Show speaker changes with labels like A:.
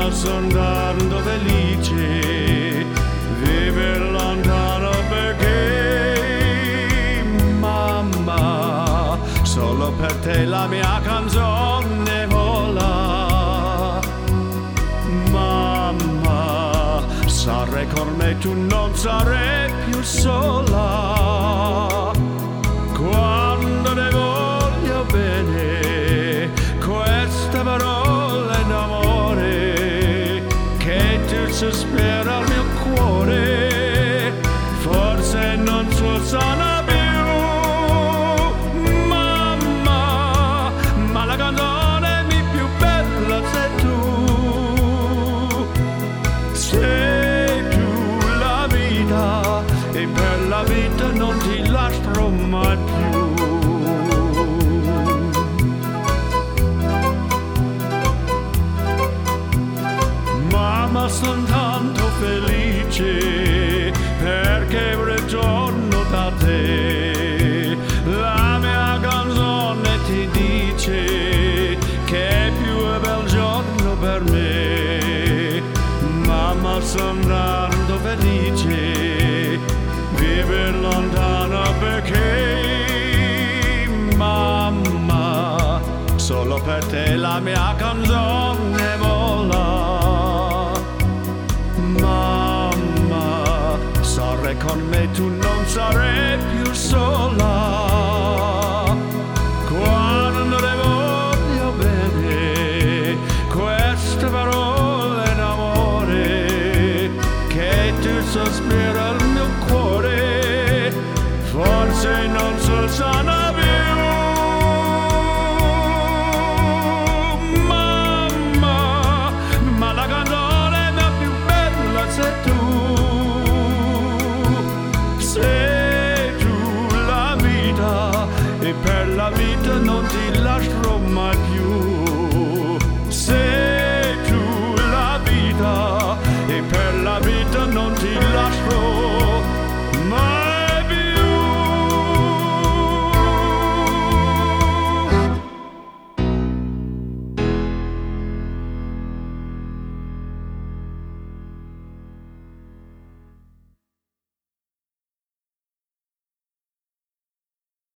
A: Mamma, son tanto felice, viver lontano perché mamma, solo per te la mia canzone vola. Mamma, sarai con me, tu non sarai più sola. Quando ne voglio bene, queste parole d'amore che tu sospira al mio cuore, forse non suona più. Mamma, ma la canzone più bella sei tu. Sei tu la vita e per la vita non ti lascerò mai più. Mamma, son tanto felice perché ritorno da te. La mia canzone ti dice che è più bel giorno per me. Mamma, son tanto felice, viver lontano perché mamma, solo per te la mia canzone vola. Mamma, sarai con me, tu non sarai più sola. Quando ne voglio bene, queste parole d'amore che tu sospira al mio cuore, forse non so sana